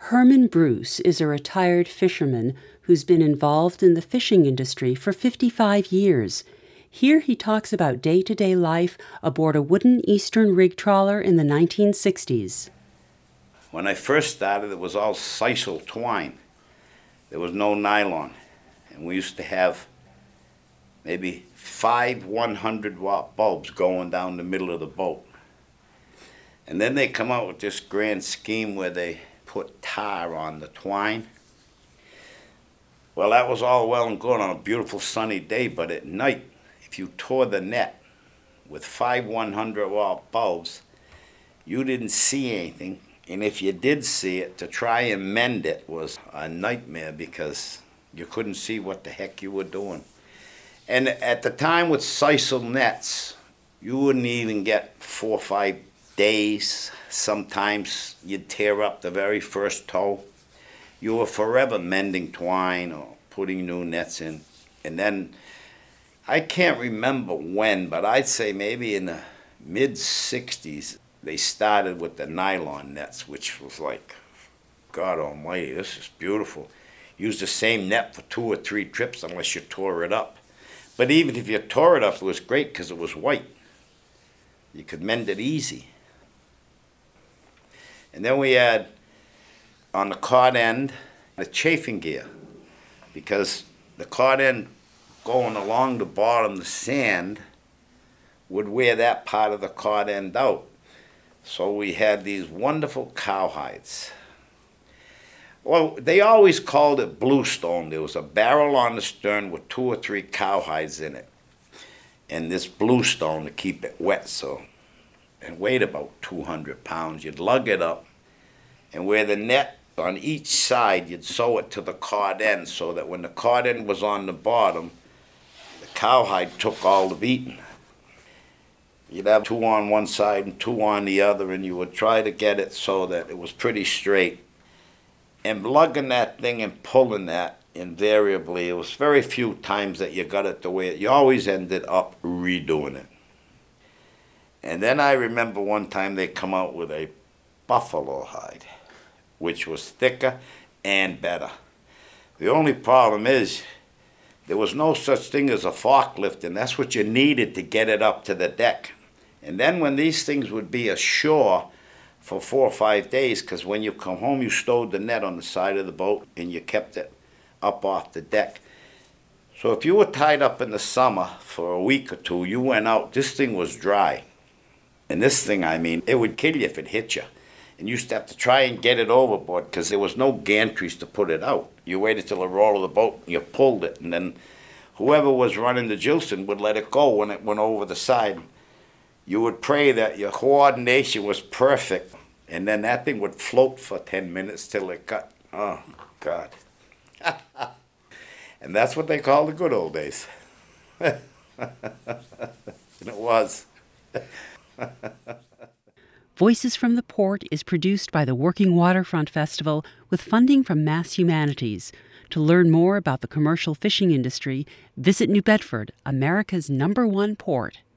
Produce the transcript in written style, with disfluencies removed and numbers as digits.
Herman Bruce is a retired fisherman who's been involved in the fishing industry for 55 years. Here he talks about day-to-day life aboard a wooden Eastern rig trawler in the 1960s. When I first started, it was all sisal twine. There was no nylon. And we used to have maybe 5 100-watt bulbs going down the middle of the boat. And then they come out with this grand scheme where they put tar on the twine. Well, that was all well and good on a beautiful sunny day, but at night, if you tore the net with 5 100-watt bulbs, you didn't see anything. And if you did see it, to try and mend it was a nightmare because you couldn't see what the heck you were doing. And at the time with sisal nets, you wouldn't even get 4 or 5 days. Sometimes you'd tear up the very first toe. You were forever mending twine or putting new nets in. And then, I can't remember when, but I'd say maybe in the mid-60s, they started with the nylon nets, which was like, God almighty, this is beautiful. Use the same net for 2 or 3 trips unless you tore it up. But even if you tore it up, it was great because it was white. You could mend it easy. And then we had, on the cod end, the chafing gear. Because the cod end going along the bottom, the sand would wear that part of the cod end out. So we had these wonderful cowhides. Well, they always called it bluestone. There was a barrel on the stern with 2 or 3 cowhides in it. And this bluestone to keep it wet, so it weighed about 200 pounds. You'd lug it up, and where the net on each side, you'd sew it to the cod end so that when the cod end was on the bottom, the cowhide took all the beating. You'd have 2 on one side and 2 on the other, and you would try to get it so that it was pretty straight. And lugging that thing and pulling that, invariably, it was very few times that you got it the way you always ended up redoing it. And then I remember one time they come out with a buffalo hide, which was thicker and better. The only problem is there was no such thing as a forklift, and that's what you needed to get it up to the deck. And then when these things would be ashore for 4 or 5 days, because when you come home, you stowed the net on the side of the boat and you kept it up off the deck. So if you were tied up in the summer for a week or 2, you went out, this thing was dry. And this thing, I mean, it would kill you if it hit you. And you used to have to try and get it overboard because there was no gantries to put it out. You waited till the roll of the boat and you pulled it, and then whoever was running the Gilson would let it go when it went over the side. You would pray that your coordination was perfect, and then that thing would float for 10 minutes till it got, oh, God. And that's what they call the good old days. And it was. Voices from the Port is produced by the Working Waterfront Festival with funding from Mass Humanities. To learn more about the commercial fishing industry, visit New Bedford, America's #1 port.